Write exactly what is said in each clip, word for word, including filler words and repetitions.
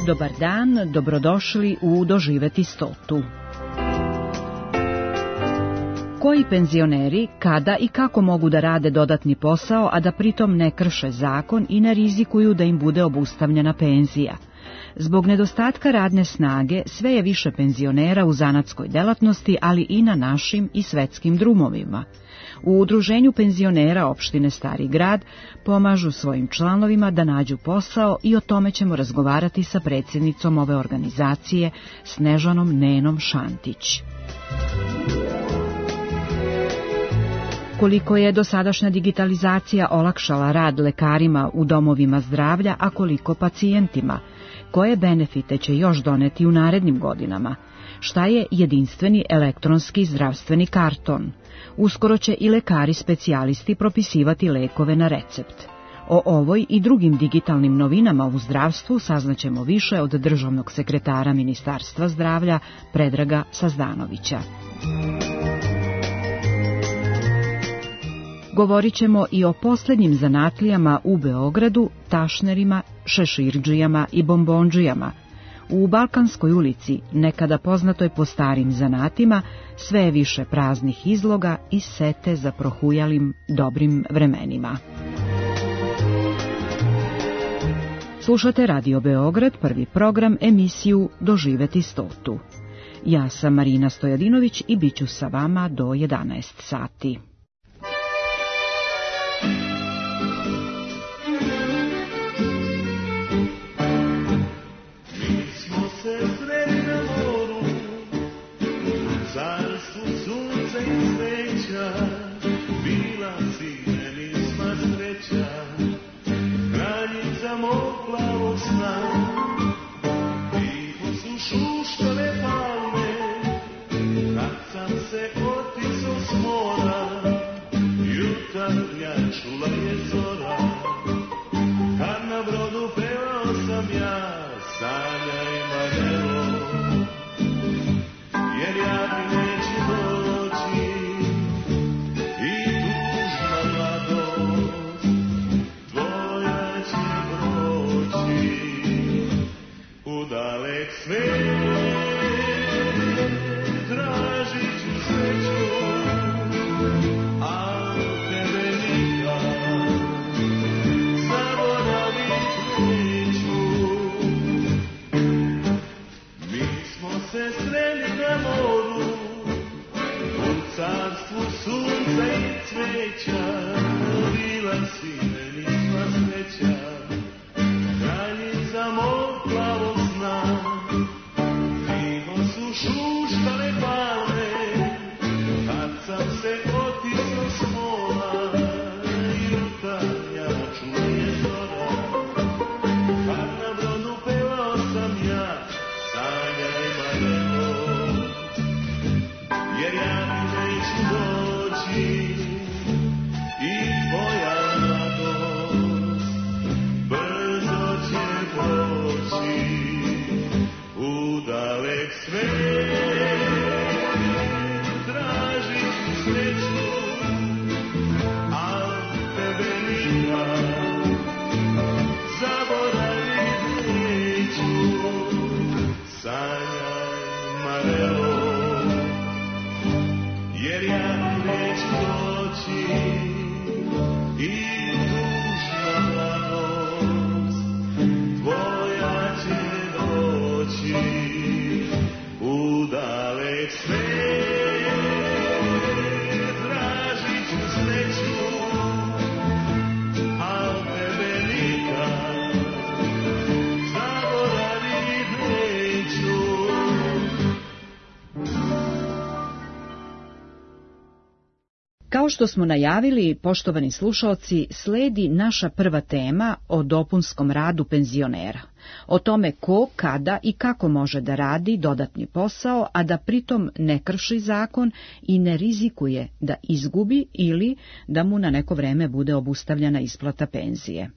Dobar dan, dobrodošli u Doživeti stotu. Koji penzioneri, kada i kako mogu da rade dodatni posao, a da pritom ne krše zakon i ne rizikuju da im bude obustavljena penzija? Zbog nedostatka radne snage sve je više penzionera u zanatskoj delatnosti, ali i na našim i svetskim drumovima. U Udruženju penzionera opštine Stari grad pomažu svojim članovima da nađu posao i o tome ćemo razgovarati sa predsjednicom ove organizacije, Snežanom Nenom Šantić. Koliko je dosadašnja digitalizacija olakšala rad lekarima u domovima zdravlja, a koliko pacijentima? Koje benefite će još doneti u narednim godinama? Šta je jedinstveni elektronski zdravstveni karton? Uskoro će i lekari specijalisti propisivati lekove na recept. O ovoj i drugim digitalnim novinama u zdravstvu saznaćemo više od državnog sekretara Ministarstva zdravlja Predraga Sazdanovića. Govorit ćemo i o posljednjim zanatlijama u Beogradu, tašnerima, šeširdžijama i bombondžijama. U Balkanskoj ulici, nekada poznatoj po starim zanatima, sve je više praznih izloga i sete za prohujalim dobrim vremenima. Slušate Radio Beograd, prvi program, emisiju Doživeti stotu. Ja sam Marina Stojadinović i bit ću sa vama do jedanaest sati. Kao što smo najavili, poštovani slušaoci, sledi naša prva tema o dopunskom radu penzionera. O tome ko, kada i kako može da radi dodatni posao, a da pritom ne krši zakon i ne rizikuje da izgubi ili da mu na neko vreme bude obustavljena isplata penzije.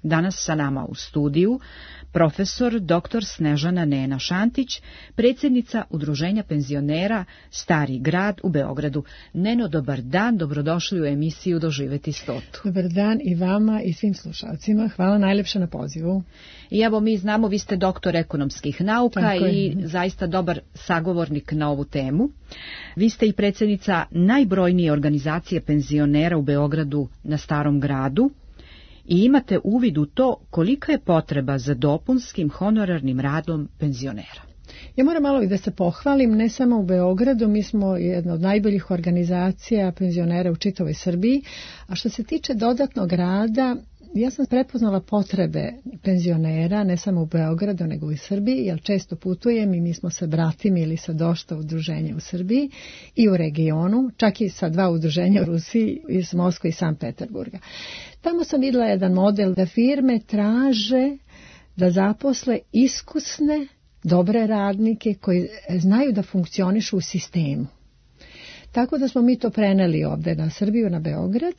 Danas sa nama u studiju profesor doktor Snežana Nena Šantić, predsjednica Udruženja penzionera Stari grad u Beogradu. Neno, dobar dan, dobrodošli u emisiju Doživeti stotu. Dobar dan i vama i svim slušalcima. Hvala najlepše na pozivu. I evo, mi znamo, vi ste doktor ekonomskih nauka i zaista dobar sagovornik na ovu temu. Vi ste i predsjednica najbrojnije organizacije penzionera u Beogradu na Starom gradu i imate uvid u to kolika je potreba za dopunskim honorarnim radom penzionera. Ja moram malo i da se pohvalim, ne samo u Beogradu, mi smo jedna od najboljih organizacija penzionera u čitavoj Srbiji, a što se tiče dodatnog rada, ja sam prepoznala potrebe penzionera, ne samo u Beogradu, nego i u Srbiji, jer često putujem i mi smo se bratimili sa dosta udruženja u Srbiji i u regionu, čak i sa dva udruženja u Rusiji, iz Moskve i Sankt Peterburga. Tamo sam vidjela jedan model da firme traže da zaposle iskusne, dobre radnike koji znaju da funkcionišu u sistemu. Tako da smo mi to preneli ovdje na Srbiju, na Beograd,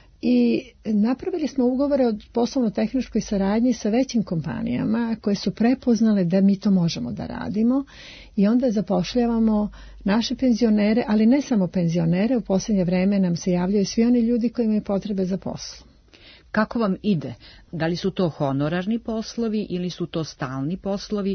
i napravili smo ugovore o poslovno-tehničkoj saradnji sa većim kompanijama koje su prepoznale da mi to možemo da radimo i onda zapošljavamo naše penzionere, ali ne samo penzionere, u posljednje vreme nam se javljaju svi oni ljudi koji imaju potrebe za poslom. Kako vam ide? Da li su to honorarni poslovi ili su to stalni poslovi?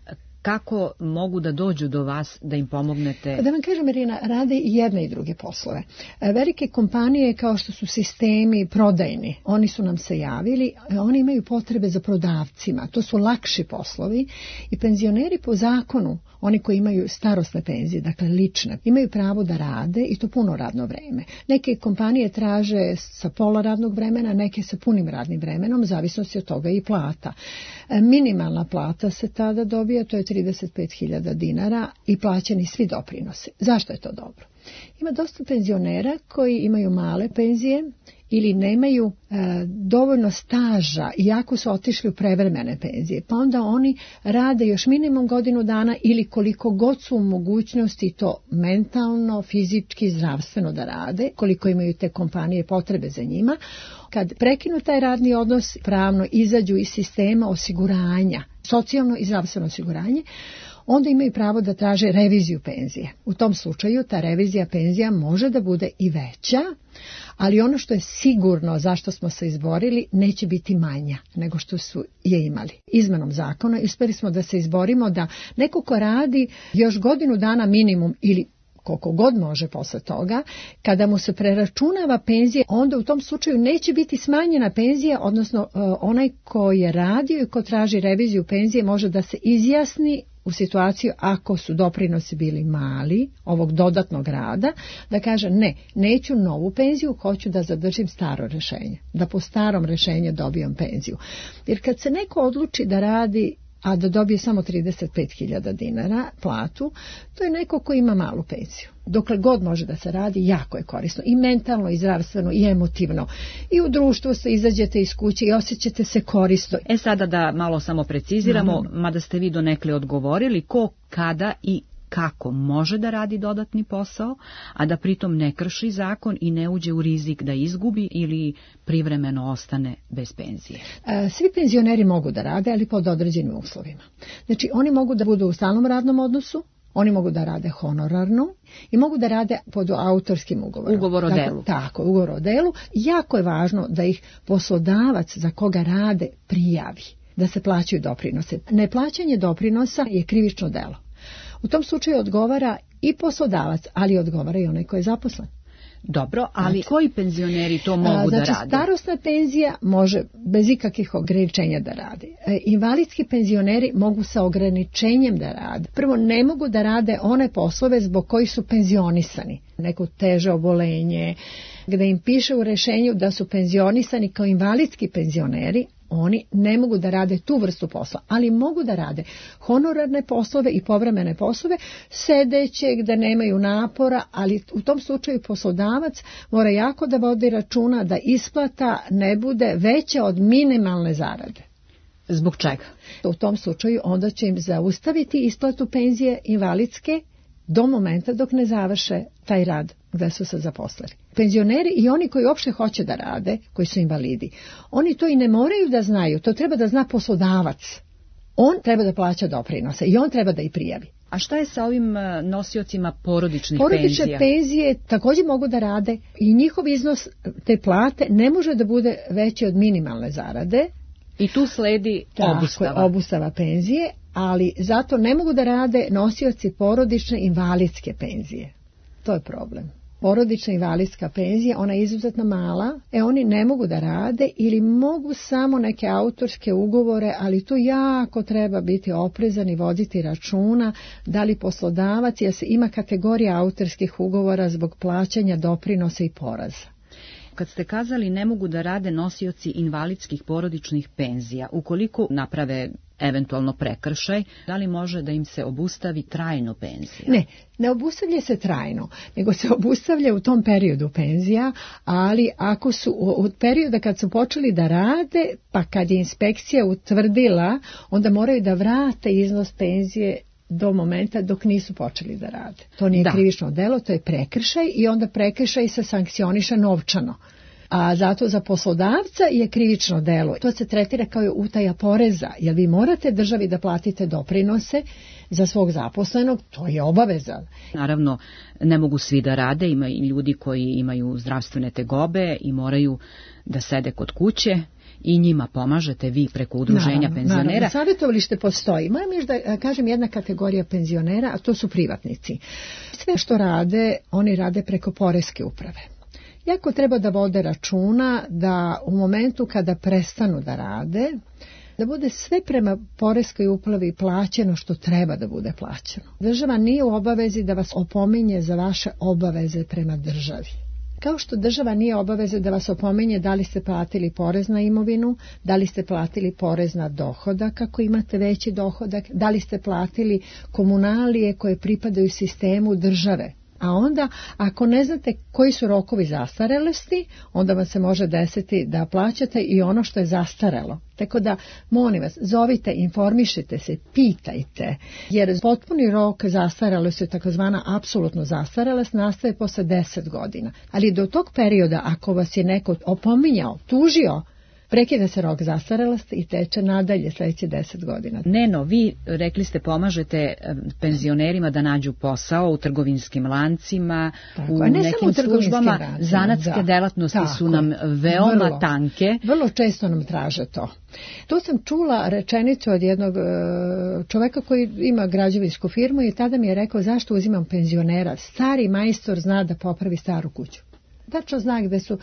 Kako mogu da dođu do vas da im pomognete? Da vam kažem, Irina, rade i jedne i druge poslove. Velike kompanije kao što su sistemi prodajni, oni su nam se javili, oni imaju potrebe za prodavcima, to su lakši poslovi i penzioneri po zakonu, oni koji imaju starosne penzije, dakle lične, imaju pravo da rade i to puno radno vreme. Neke kompanije traže sa pola radnog vremena, neke sa punim radnim vremenom, zavisnosti od toga i plata. Minimalna plata se tada dobija, to je trideset pet hiljada dinara i plaćeni svi doprinosi. Zašto je to dobro? Ima dosta penzionera koji imaju male penzije ili nemaju e, dovoljno staža i jako su otišli u prevremene penzije, pa onda oni rade još minimum godinu dana ili koliko god su u mogućnosti to mentalno, fizički, zdravstveno da rade, koliko imaju te kompanije potrebe za njima. Kad prekinu taj radni odnos, pravno izađu iz sistema osiguranja, socijalno i zdravstveno osiguranje, onda imaju pravo da traže reviziju penzije. U tom slučaju ta revizija penzija može da bude i veća, ali ono što je sigurno zašto smo se izborili neće biti manja nego što su je imali. Izmenom zakona uspjeli smo da se izborimo da neko ko radi još godinu dana minimum ili koliko god može posle toga, kada mu se preračunava penzija, onda u tom slučaju neće biti smanjena penzija, odnosno onaj ko je radio i ko traži reviziju penzije može da se izjasni u situaciju ako su doprinosi bili mali, ovog dodatnog rada, da kaže ne, neću novu penziju, hoću da zadržim staro rješenje, da po starom rješenju dobijem penziju. Jer kad se neko odluči da radi, a da dobije samo trideset pet hiljada dinara platu, to je neko ko ima malu penziju. Dokle god može da se radi, jako je korisno. I mentalno, i zdravstveno, i emotivno. I u društvu se izađete iz kuće i osjećate se korisno. E sada da malo samo preciziramo, mm. mada ste vi donekle odgovorili, ko, kada i kako može da radi dodatni posao, a da pritom ne krši zakon i ne uđe u rizik da izgubi ili privremeno ostane bez penzije. Svi penzioneri mogu da rade, ali pod određenim uslovima. Znači, oni mogu da budu u stalnom radnom odnosu, oni mogu da rade honorarno i mogu da rade pod autorskim ugovorom. Ugovor o dakle, delu. Tako, ugovor o delu. Jako je važno da ih poslodavac za koga rade prijavi, da se plaćaju doprinose. Neplaćanje doprinosa je krivično delo. U tom slučaju odgovara i poslodavac, ali odgovara i onaj koji je zaposlen. Dobro, ali znači, koji penzioneri to mogu a, znači, da rade? Starosna penzija može bez ikakvih ograničenja da radi. E, invalidski penzioneri mogu sa ograničenjem da rade. Prvo, ne mogu da rade one poslove zbog kojih su penzionisani. Neko teže obolenje, gde im piše u rešenju da su penzionisani kao invalidski penzioneri, oni ne mogu da rade tu vrstu posla, ali mogu da rade honorarne poslove i povremene poslove, sedeće gde nemaju napora, ali u tom slučaju poslodavac mora jako da vodi računa da isplata ne bude veća od minimalne zarade. Zbog čega? U tom slučaju onda će im zaustaviti isplatu penzije invalidske do momenta dok ne završe taj rad gde su se zaposlili. Penzioneri i oni koji uopšte hoće da rade, koji su invalidi, oni to i ne moraju da znaju, to treba da zna poslodavac. On treba da plaća doprinose i on treba da ih prijavi. A šta je sa ovim nosiocima porodičnih Porodične penzija? penzije također mogu da rade i njihov iznos te plate ne može da bude veći od minimalne zarade. I tu sledi obustava. Tako, obustava penzije, ali zato ne mogu da rade nosioci porodične invalidske penzije. To je problem. Porodična invalidska penzija, ona je izuzetno mala, e oni ne mogu da rade ili mogu samo neke autorske ugovore, ali tu jako treba biti oprezan i voditi računa da li poslodavac, jer se ima kategorija autorskih ugovora zbog plaćanja doprinosa i poraza. Kad ste kazali ne mogu da rade nosioci invalidskih porodičnih penzija, ukoliko naprave eventualno prekršaj, da li može da im se obustavi trajno penzija? Ne, ne obustavlja se trajno, nego se obustavlja u tom periodu penzija, ali ako su od perioda kad su počeli da rade, pa kad je inspekcija utvrdila, onda moraju da vrate iznos penzije do momenta dok nisu počeli da rade. To nije da. krivično delo, to je prekršaj i onda prekršaj se sankcioniše novčano. A zato za poslodavca je krivično delo. To se tretira kao utaja poreza, jer vi morate državi da platite doprinose za svog zaposlenog, to je obaveza. Naravno, ne mogu svi da rade, ima i ljudi koji imaju zdravstvene tegobe i moraju da sede kod kuće. I njima pomažete vi preko udruženja naravno, penzionera. Naravno, savjetovalište postoji. Moram još da kažem jedna kategorija penzionera, a to su privatnici. Sve što rade, oni rade preko poreske uprave. Jako treba da vode računa da u momentu kada prestanu da rade, da bude sve prema poreskoj upravi plaćeno što treba da bude plaćeno. Država nije u obavezi da vas opominje za vaše obaveze prema državi. Kao što država nije obaveza da vas opominje da li ste platili porez na imovinu, da li ste platili porez na dohodak ako imate veći dohodak, da li ste platili komunalije koje pripadaju sistemu države. A onda, ako ne znate koji su rokovi zastarelosti, onda vam se može desiti da plaćate i ono što je zastarelo. Tako da, molim vas, zovite, informišite se, pitajte, jer potpuni rok zastarelosti je takozvana apsolutno zastarelost, nastaje posle deset godina. Ali do tog perioda, ako vas je neko opominjao, tužio, prekida se rok zastarelosti i teče nadalje sljedeće deset godina. Neno, vi rekli ste pomažete penzionerima da nađu posao u trgovinskim lancima, tako, u ne nekim u službama. lancima, Zanatske da, delatnosti tako, su nam veoma vrlo, tanke. Vrlo često nam traže to. Tu sam čula rečenicu od jednog čoveka koji ima građevinsku firmu i tada mi je rekao zašto uzimam penzionera. Stari majstor zna da popravi staru kuću. Tačno zna gde su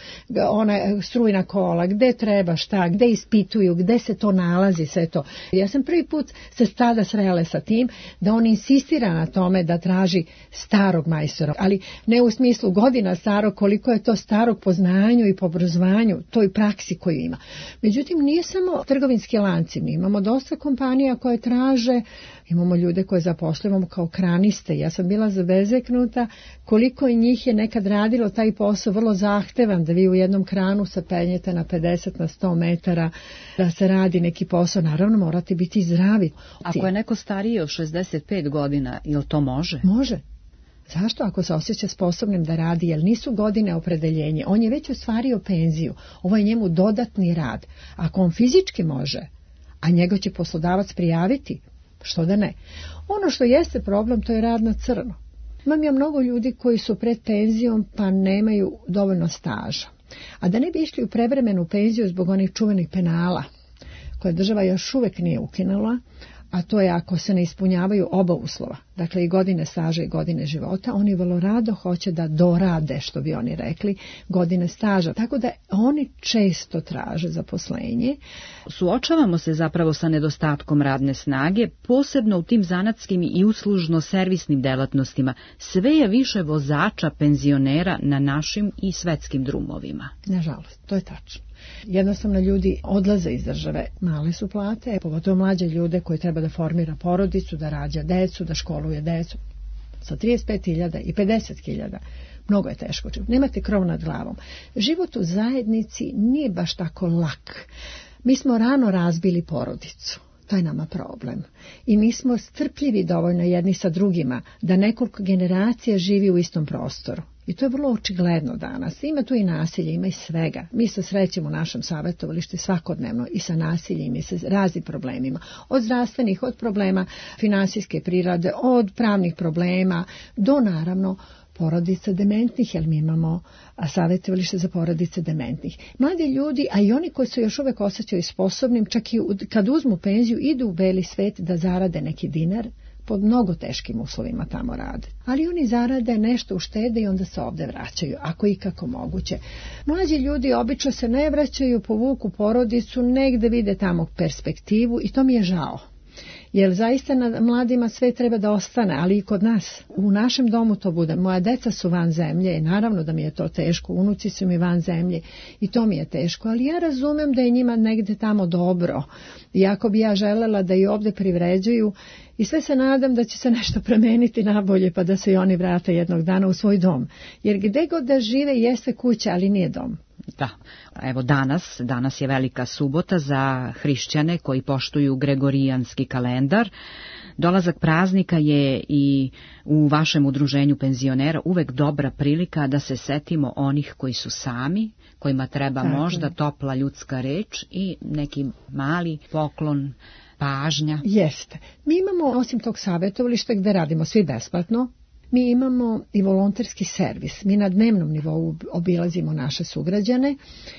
ona strujna kola, gde treba šta, gde ispituju, gde se to nalazi, sve to. Ja sam prvi put se tada srele sa tim da on insistira na tome da traži starog majstora, ali ne u smislu godina starog, koliko je to starog po znanju i po obrazovanju, toj praksi koju ima. Međutim, nije samo trgovinski lanci, mi imamo dosta kompanija koje traže, imamo ljude koje zapošljavamo kao kraniste. Ja sam bila zabezeknuta koliko i njih je nekad radilo taj posao vrlo zahtevan, da vi u jednom kranu se penjete na pedeset na sto metara, da se radi neki posao. Naravno, morate biti zdravi. Ako je neko stariji od šezdeset pet godina, jel to može? Može. Zašto? Ako se osjeća sposobnim da radi, jer nisu godine opredeljenje. On je već ostvario penziju. Ovo je njemu dodatni rad. Ako on fizički može, a njega će poslodavac prijaviti, što da ne. Ono što jeste problem, to je rad na crno. Imam ja mnogo ljudi koji su pred penzijom pa nemaju dovoljno staža. A da ne bi išli u prevremenu penziju zbog onih čuvenih penala, koje država još uvek nije ukinula, a to je ako se ne ispunjavaju oba uslova, dakle i godine staža i godine života, oni vrlo rado hoće da dorade, što bi oni rekli, godine staža. Tako da oni često traže zaposlenje. Suočavamo se zapravo sa nedostatkom radne snage, posebno u tim zanatskim i uslužno-servisnim delatnostima. Sve je više vozača penzionera na našim i svetskim drumovima. Nažalost, to je tačno. Jednostavno ljudi odlaze iz države, male su plate, pogotovo mlađe ljude koji treba da formira porodicu, da rađa decu, da školuje decu. Sa trideset pet hiljada i pedeset hiljada mnogo je teško. Nemate krov nad glavom. Život u zajednici nije baš tako lak. Mi smo rano razbili porodicu. To je nama problem. I nismo strpljivi dovoljno jedni sa drugima da nekoliko generacija živi u istom prostoru. I to je vrlo očigledno danas. Ima tu i nasilje, ima i svega. Mi se srećemo u našem savjetovalištu svakodnevno i sa nasiljem i sa raznim problemima. Od zdravstvenih, od problema finansijske prirode, od pravnih problema, do naravno porodica dementnih, jer mi imamo savjetovalište za porodice dementnih. Mladi ljudi, a i oni koji su još uvek osjećaju sposobnim, čak i kad uzmu penziju, idu u beli svet da zarade neki dinar, pod mnogo teškim uslovima tamo rade. Ali oni zarade nešto, uštede i onda se ovde vraćaju, ako i kako moguće. Mlađi ljudi obično se ne vraćaju, povuku porodicu, negde vide tamo perspektivu i to mi je žao. Jer zaista na mladima sve treba da ostane, ali i kod nas. U našem domu to bude. Moja deca su van zemlje i naravno da mi je to teško. Unuci su mi van zemlje i to mi je teško. Ali ja razumem da je njima negde tamo dobro. Iako bi ja želela da i ovde privređuju i sve se nadam da će se nešto promeniti nabolje pa da se i oni vrate jednog dana u svoj dom. Jer gde god da žive jeste kuća, ali nije dom. Da, evo danas, danas je velika subota za hrišćane koji poštuju gregorijanski kalendar. Dolazak praznika je i u vašem udruženju penzionera uvek dobra prilika da se setimo onih koji su sami, kojima treba Tako. možda topla ljudska reč i neki mali poklon, pažnja. Jeste. Mi imamo, osim tog savjetovališta gde radimo svi besplatno, mi imamo i volonterski servis. Mi na dnevnom nivou obilazimo naše sugrađane.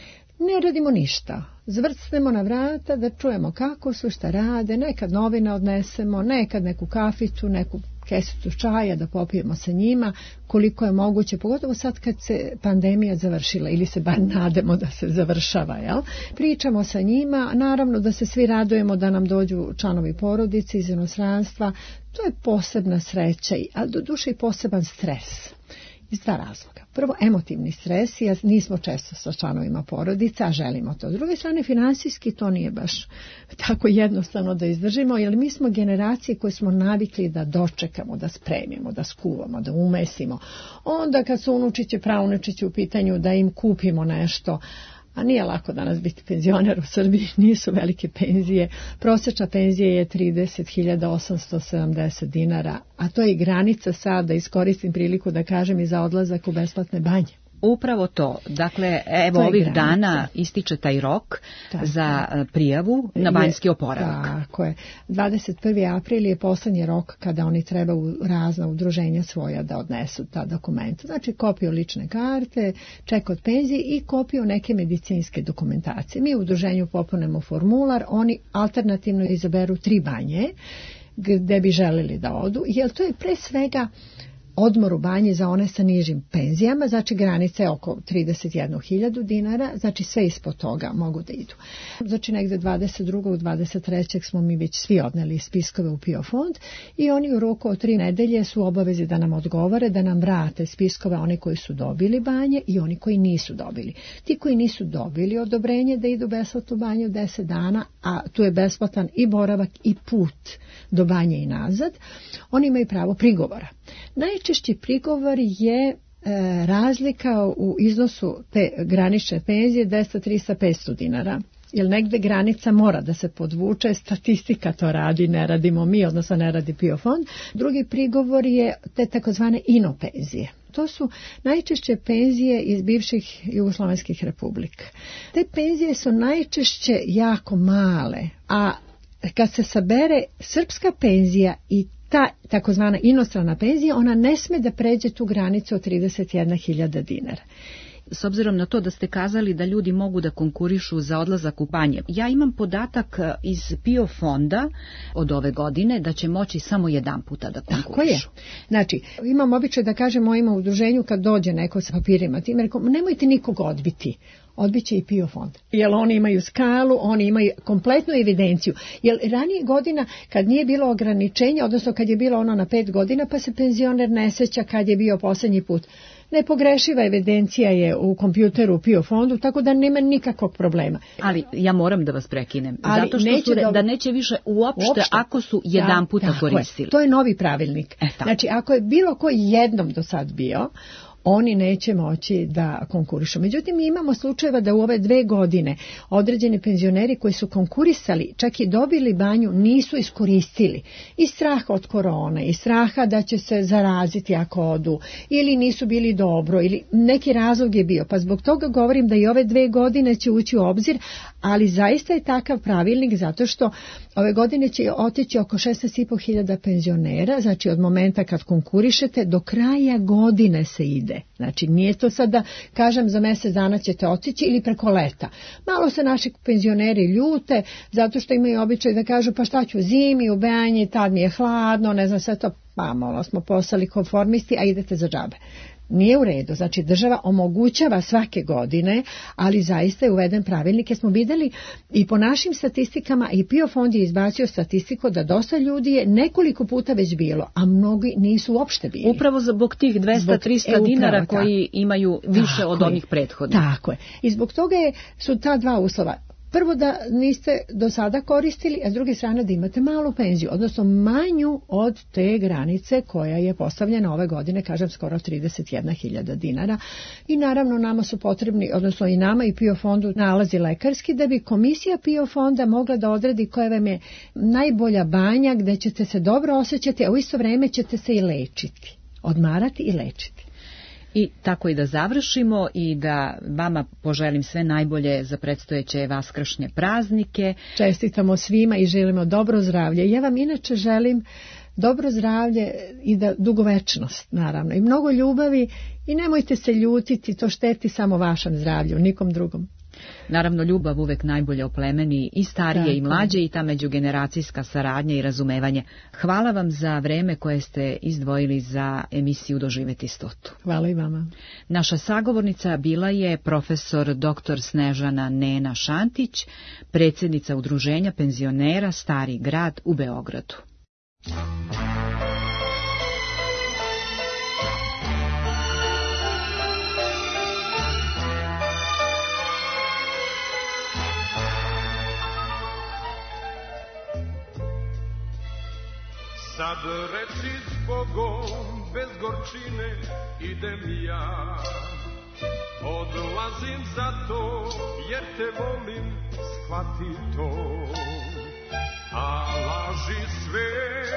Ne radimo ništa. Zvrcnemo na vrata da čujemo kako su, šta rade. Nekad novine odnesemo, nekad neku kaficu, neku kesicu čaja da popijemo sa njima, koliko je moguće, pogotovo sad kad se pandemija završila ili se bar nademo da se završava, jel? Pričamo sa njima, naravno da se svi radujemo da nam dođu članovi porodice iz inostranstva, to je posebna sreća, ali do duše i poseban stres. Iz dva razloga. Prvo, emotivni stres, jer nismo često sa članovima porodica, a želimo to. S druge strane, finansijski to nije baš tako jednostavno da izdržimo, jer mi smo generacije koje smo navikli da dočekamo, da spremimo, da skuvamo, da umesimo. Onda kad su unučići, praunučići u pitanju da im kupimo nešto, a nije lako danas biti penzioner u Srbiji, nisu velike penzije. Prosječna penzija je trideset hiljada osamsto sedamdeset dinara, a to je i granica sad, da iskoristim priliku da kažem, i za odlazak u besplatne banje. Upravo to. Dakle, evo ovih granica. Dana ističe taj rok tako. Za prijavu na banjski oporavak. Tako je. dvadeset prvi april je poslednji rok kada oni treba u razna udruženja svoja da odnesu ta dokumenta. Znači kopiju lične karte, ček od penzije i kopiju neke medicinske dokumentacije. Mi u udruženju popunemo formular, oni alternativno izaberu tri banje gde bi želeli da odu, jer to je pre svega odmor u banji za one sa nižim penzijama, znači granica je oko trideset jednu hiljadu dinara, znači sve ispod toga mogu da idu. Znači negde dvadeset drugog dvadeset trećeg smo mi već svi odneli spiskove u PIO fond i oni u roku od tri nedelje su obavezi da nam odgovore, da nam vrate spiskove oni koji su dobili banje i oni koji nisu dobili. Ti koji nisu dobili odobrenje da idu besplatno u banju deset dana, a tu je besplatan i boravak i put do banje i nazad, oni imaju pravo prigovora. Najčešći prigovor je e, razlika u iznosu te granične penzije dvesta, trista, petsto dinara. Jer negde granica mora da se podvuče, statistika to radi, ne radimo mi, odnosno ne radi PIO fond. Drugi prigovor je te takozvane ino penzije. To su najčešće penzije iz bivših jugoslovenskih republika. Te penzije su najčešće jako male, a kad se sabere srpska penzija i ta takozvana inostrana penzija, ona ne sme da pređe tu granicu od trideset jedna hiljada dinara. S obzirom na to da ste kazali da ljudi mogu da konkurišu za odlazak u banje, ja imam podatak iz PIO fonda od ove godine da će moći samo jedan puta da konkurišu. Tako je. Znači, imam običaj da kažem mojima u udruženju kad dođe neko sa papirima, tim rekom, nemojte nikog odbiti. Odbiće i PIO fond. Jer oni imaju skalu, oni imaju kompletnu evidenciju. Jer ranije godina kad nije bilo ograničenja, odnosno kad je bilo ono na pet godina, pa se penzioner ne seća kad je bio posljednji put. Nepogrešiva evidencija je u kompjuteru u PIO fondu, tako da nema nikakvog problema. Ali ja moram da vas prekinem, ali zato što su, da, da neće više uopšte, uopšte ako su jedan da, puta koristili. Je. To je novi pravilnik. E, znači, ako je bilo ko jednom do sad bio, oni neće moći da konkurišu. Međutim, mi imamo slučajeva da u ove dve godine određeni penzioneri koji su konkurisali, čak i dobili banju, nisu iskoristili. Iz straha od korone, iz straha da će se zaraziti ako odu, ili nisu bili dobro, ili neki razlog je bio. Pa zbog toga govorim da i ove dve godine će ući u obzir, ali zaista je takav pravilnik zato što ove godine će otići oko šesnaest i po hiljada penzionera, znači od momenta kad konkurišete do kraja godine se ide. Znači nije to sad da kažem za mjesec dana ćete otići ili preko leta. Malo se naši penzioneri ljute zato što imaju običaj da kažu pa šta ću zimi u banji, tad mi je hladno, ne znam sve to, pa malo smo postali konformisti, a idete za džabe. Nije u redu, znači država omogućava svake godine, ali zaista je uveden pravilnik, jer smo vidjeli i po našim statistikama i P I O fond je izbacio statistiku da dosta ljudi je nekoliko puta već bilo, a mnogi nisu uopšte bili. Upravo zbog tih dvesta do trista dinara koji imaju više tako od je, onih prethodnih. Tako je. I zbog toga je, su ta dva uslova. Prvo da niste do sada koristili, a s druge strane da imate malu penziju, odnosno manju od te granice koja je postavljena ove godine, kažem skoro trideset jedna hiljada dinara. I naravno nama su potrebni, odnosno i nama i P I O fondu nalazi lekarski, da bi komisija P I O fonda mogla da odredi koja vam je najbolja banja gde ćete se dobro osjećati, a u isto vrijeme ćete se i lečiti, odmarati i lečiti. I tako i da završimo i da vama poželim sve najbolje za predstojeće vaskršnje praznike. Čestitamo svima i želimo dobro zdravlje. Ja vam inače želim dobro zdravlje i da dugovečnost, naravno, i mnogo ljubavi i nemojte se ljutiti, to šteti samo vašem zdravlju, nikom drugom. Naravno, ljubav uvek najbolje oplemeni i starije tako i mlađe i ta međugeneracijska saradnja i razumevanje. Hvala vam za vreme koje ste izdvojili za emisiju Doživeti stotu. Hvala i vama. Naša sagovornica bila je profesor doktor Snežana Nena Šantić, predsjednica Udruženja penzionera Stari grad u Beogradu. Sad reci zbogom, bez gorčine idem ja. Odlazim zato, jer te volim, shvati to. A laži sve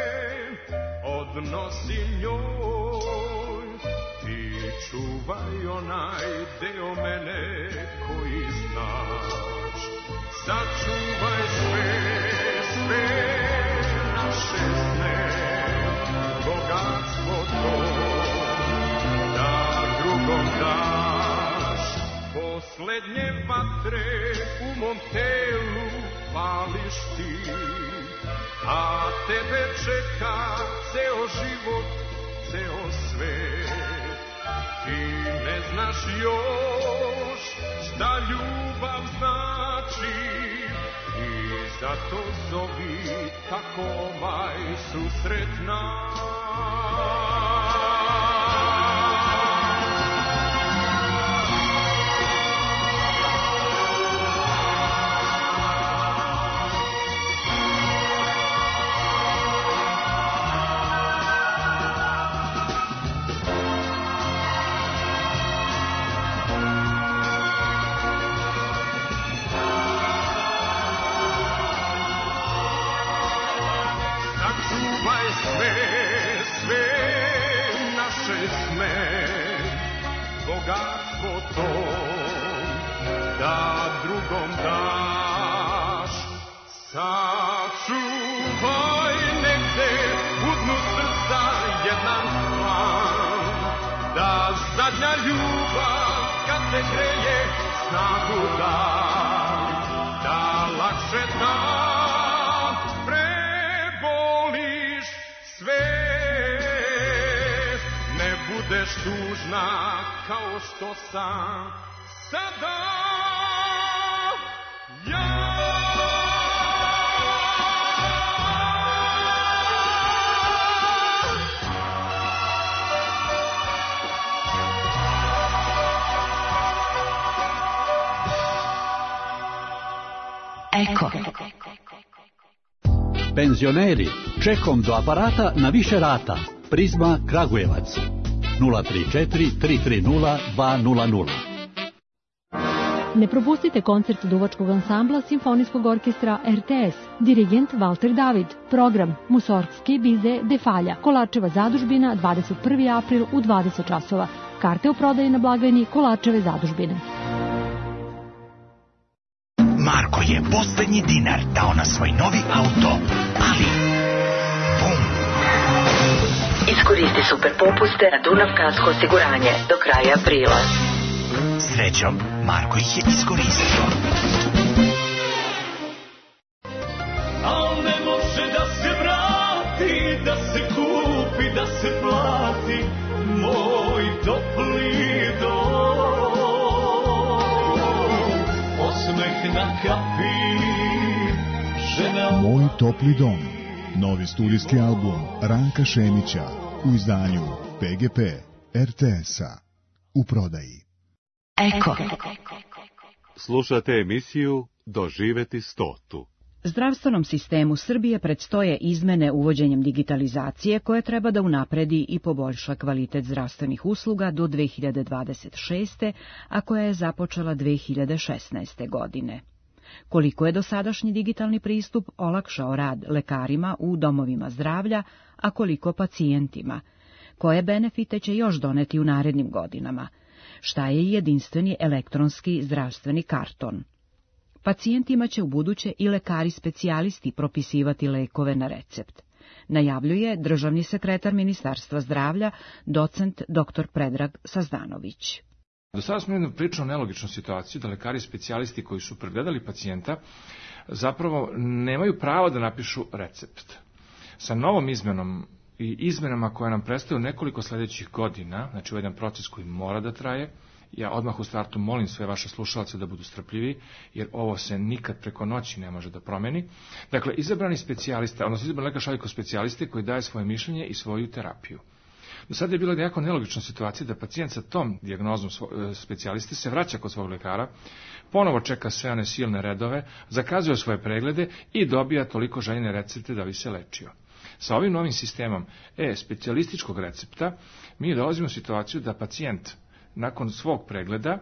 odnosi njoj. Ti čuvaj onaj deo mene koji znaš. Sačuvaj sve, sve naše sne, bogatstvo to, da drugom daš. Poslednje vatre u mom telu pališ ti, a tebe čeka ceo život, ceo svet. Ti ne znaš još šta ljubav znači, i zato zovi tako ovaj susret nas. Bogatstvo to, da drugom daš. Sačuvaj negde u dnu srca jedan plan, da zadnja ljubav kad te greje snagu da, da lakše tam preboliš sve. Budeš tužna kao što sam sada ja. Eko. Penzioneri, čekom do aparata na više rata. Prizma Kragujevac. nula tri četiri tri tri nula dva nula nula. Ne propustite koncert duvačkog ansambla Simfonijskog orkestra R T S, dirigent Valter David, program Musorgski bize de Falja, Kolačeva zadužbina, dvadeset prvi april u dvadeset časova. Karte u prodaji na blagajni Kolačeve zadužbine. Marko je poslednji dinar dao na svoj novi auto, ali bum! Iskoristi super popuste na Dunav kasko osiguranje do kraja aprila. Srećom, Marko ih je iskoristio. Al ne može da se vrati, da se kupi, da se plati moj topli dom. Osmeh na kapi, žena... Moj topli dom. Novi studijski album Ranka Šemića u izdanju P G P R T S-a. U prodaji. Eko. Slušate emisiju Doživeti stotu. Zdravstvenom sistemu Srbije predstoje izmene uvođenjem digitalizacije koje treba da unapredi i poboljša kvalitet zdravstvenih usluga do dve hiljade dvadeset šeste. a koja je započela dve hiljade šesnaeste. godine. Koliko je dosadašnji digitalni pristup olakšao rad lekarima u domovima zdravlja, a koliko pacijentima? Koje benefite će još doneti u narednim godinama? Šta je jedinstveni elektronski zdravstveni karton? Pacijentima će ubuduće i lekari specijalisti propisivati lekove na recept, najavljuje državni sekretar Ministarstva zdravlja, docent doktor Predrag Sazdanović. Do sada smo imali prilično nelogičnu situaciju da lekari specijalisti koji su pregledali pacijenta zapravo nemaju pravo da napišu recept. Sa novom izmenom i izmenama koje nam predstavljaju nekoliko sledećih godina, znači u jedan proces koji mora da traje, ja odmah u startu molim sve vaše slušalce da budu strpljivi, jer ovo se nikad preko noći ne može da promeni. Dakle, izabrani specijalista, odnosno izabrani lekar šalje kod specijaliste koji daje svoje mišljenje i svoju terapiju. Do sada je bila jako nelogična situacija da pacijent sa tom dijagnozom specijaliste se vraća kod svog lekara, ponovo čeka sve one silne redove, zakazuje svoje preglede i dobija toliko željene recepte da bi se lečio. Sa ovim novim sistemom e-specijalističkog recepta mi dolazimo u situaciju da pacijent nakon svog pregleda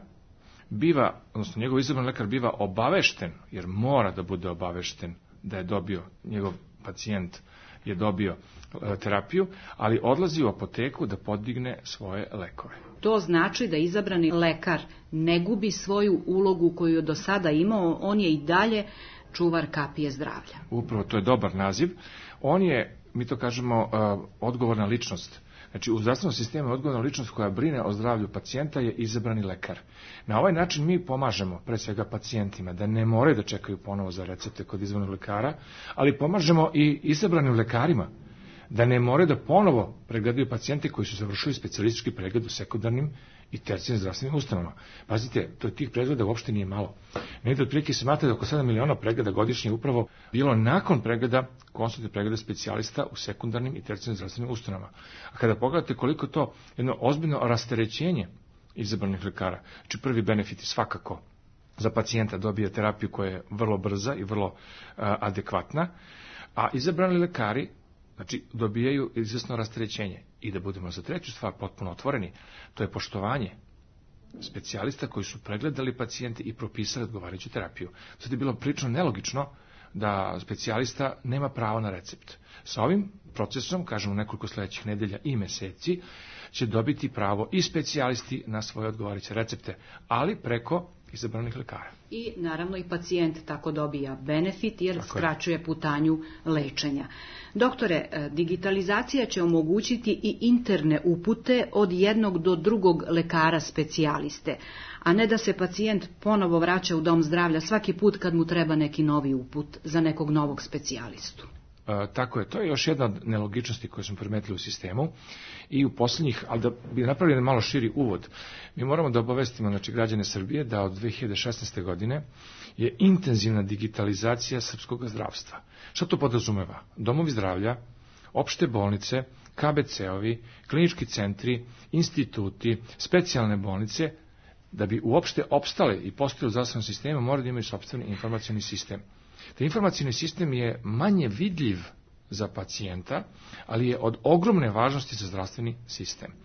biva, odnosno njegov izabrani lekar biva obavešten, jer mora da bude obavešten da je dobio, njegov pacijent je dobio e, terapiju, ali odlazi u apoteku da podigne svoje lekove. To znači da izabrani lekar ne gubi svoju ulogu koju je do sada imao, on je i dalje čuvar kapije zdravlja. Upravo, to je dobar naziv. On je, mi to kažemo, uh, odgovorna ličnost. Znači, u zdravstvenom sistemu odgovorna ličnost koja brine o zdravlju pacijenta je izabrani lekar. Na ovaj način mi pomažemo, pre svega pacijentima, da ne moraju da čekaju ponovo za recepte kod izabranog lekara, ali pomažemo i izabranim lekarima, da ne moraju da ponovo pregledaju pacijente koji su završili specijalistički pregled u sekundarnim i tercijarnim zdravstvenim ustanovama. Pazite, to tih pregleda uopšte nije malo. Negde otprilike se smatra da oko sedam miliona pregleda godišnje upravo bilo nakon pregleda, konsultnih pregleda specijalista u sekundarnim i tercijarnim zdravstvenim ustanovama. A kada pogledate koliko to jedno ozbiljno rasterećenje izabranih lekara, znači prvi benefit je svakako za pacijenta dobije terapiju koja je vrlo brza i vrlo uh, adekvatna, a izabrani lekari znači dobijaju izvesno rasterećenje. I da budemo za treću stvar potpuno otvoreni, to je poštovanje specijalista koji su pregledali pacijente i propisali odgovarajuću terapiju. Sad je bilo prilično nelogično da specijalista nema pravo na recept. Sa ovim procesom, kažemo nekoliko sledećih nedelja i meseci, će dobiti pravo i specijalisti na svoje odgovarajuće recepte, ali preko izabranih lekara. I naravno i pacijent tako dobija benefit jer tako skraćuje je. putanju lečenja. Doktore, digitalizacija će omogućiti i interne upute od jednog do drugog lekara specijaliste, a ne da se pacijent ponovo vraća u dom zdravlja svaki put kad mu treba neki novi uput za nekog novog specijalistu. E, tako je, to je još jedna od nelogičnosti koje smo primetili u sistemu i u posljednjih, ali da bi napravili malo širi uvod, mi moramo da obavestimo znači, građane Srbije da od dve hiljade šesnaeste. godine je intenzivna digitalizacija srpskog zdravstva. Šta to podrazumeva? Domovi zdravlja, opšte bolnice, K B C-ovi, klinički centri, instituti, specijalne bolnice, da bi uopšte opstale i postojali u zdravstvenom sistemu, moraju da imaju sopstveni informacioni sistem. Taj informacioni sistem je manje vidljiv za pacijenta, ali je od ogromne važnosti za zdravstveni sistem.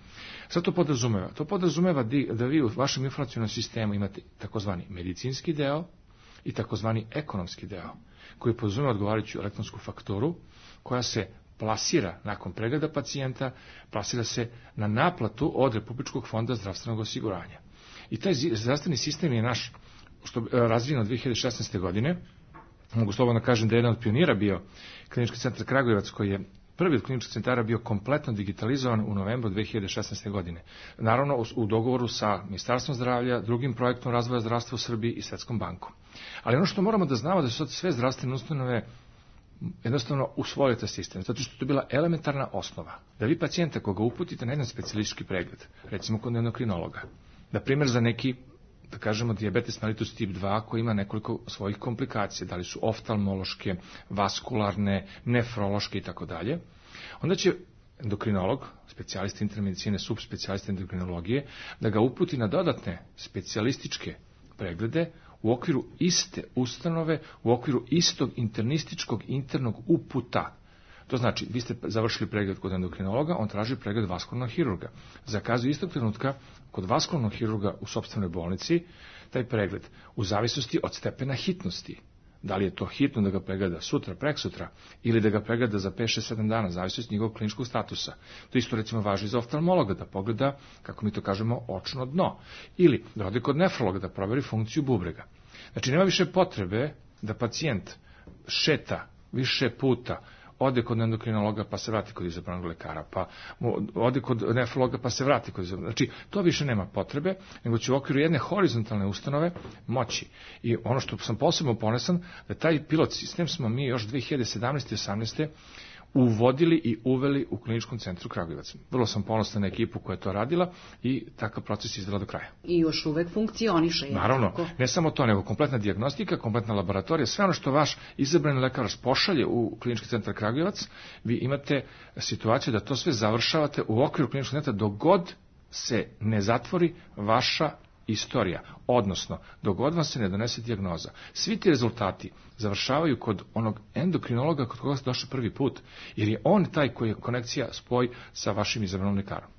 Šta to podrazumeva? To podrazumeva da vi u vašem informacionom sistemu imate takozvani medicinski deo i takozvani ekonomski deo, koji podrazumeva odgovarajuću elektronsku fakturu, koja se plasira nakon pregleda pacijenta, plasira se na naplatu od Republičkog fonda zdravstvenog osiguranja. I taj zdravstveni sistem je naš, što razvijen od dve hiljade šesnaeste. godine, mogu slobodno kažem da je jedan od pionira bio Klinički centar Kragujevac, koji je prvi od kliničkih centara bio kompletno digitalizovan u novembru dve hiljade šesnaeste. godine. Naravno, u dogovoru sa Ministarstvom zdravlja, drugim projektom razvoja zdravstva u Srbiji i Svetskom bankom. Ali ono što moramo da znamo da su sad sve zdravstvene ustanove jednostavno usvojili taj sistem, zato što je to bila elementarna osnova. Da vi pacijenta koga uputite na jedan specijalistički pregled, recimo kod endokrinologa, na primjer za neki, da kažemo, dijabetes mellitus tip dva koji ima nekoliko svojih komplikacija, da li su oftalmološke, vaskularne, nefrološke i tako dalje, onda će endokrinolog, specijalista interne medicine, subspecijalista endokrinologije, da ga uputi na dodatne specijalističke preglede u okviru iste ustanove, u okviru istog internističkog internog uputa. To znači, vi ste završili pregled kod endokrinologa, on traži pregled vaskularnog hirurga. Zakazuje istog trenutka kod vaskularnog hirurga u sopstvenoj bolnici taj pregled u zavisnosti od stepena hitnosti. Da li je to hitno da ga pregleda sutra, preksutra, ili da ga pregleda za pet šest sedam dana, zavisno od njegovog kliničkog statusa. To isto recimo važi za oftalmologa, da pogleda, kako mi to kažemo, očno dno. Ili da ode kod nefrologa, da proveri funkciju bubrega. Znači, nema više potrebe da pacijent šeta više puta, ode kod endokrinologa pa se vrati kod izabranog lekara, pa ode kod nefrologa pa se vrati kod izabranog. Znači, to više nema potrebe, nego će u okviru jedne horizontalne ustanove moći. I ono što sam posebno ponosan, da taj pilot sistem smo mi još dve hiljade sedamnaeste i osamnaeste. uvodili i uveli u Kliničkom centru Kragujevac. Vrlo sam ponosan na ekipu koja je to radila i takav proces izdala do kraja. I još uvek funkcioniše. Naravno, ne samo to, nego kompletna dijagnostika, kompletna laboratorija, sve ono što vaš izabrani lekar pošalje u Klinički centar Kragujevac, vi imate situaciju da to sve završavate u okviru Kliničkog centra dok god se ne zatvori vaša istorija, odnosno dok god vam se ne donese dijagnoza. Svi ti rezultati završavaju kod onog endokrinologa kod koga ste došli prvi put, jer je on taj koji je konekcija, spoj sa vašim izabranom lekarom.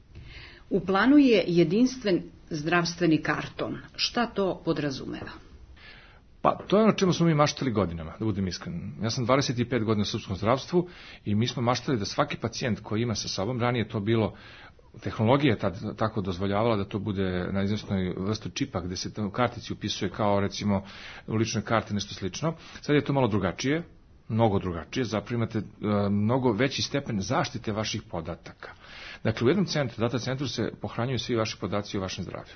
U planu je jedinstven zdravstveni karton. Šta to podrazumeva? Pa, to je ono čemu smo mi maštali godinama, da budem iskren. Ja sam dvadeset pet godina u srpskom zdravstvu i mi smo maštali da svaki pacijent koji ima sa sobom, ranije to bilo, tehnologija je tad tako dozvoljavala da to bude na izvesnoj vrstu čipa gde se u kartici upisuje kao recimo u ličnoj karti nešto slično. Sad je to malo drugačije, mnogo drugačije, zapravo imate uh, mnogo veći stepen zaštite vaših podataka. Dakle, u jednom centru, data centru se pohranjuju svi vaši podaci o vašem zdravlju.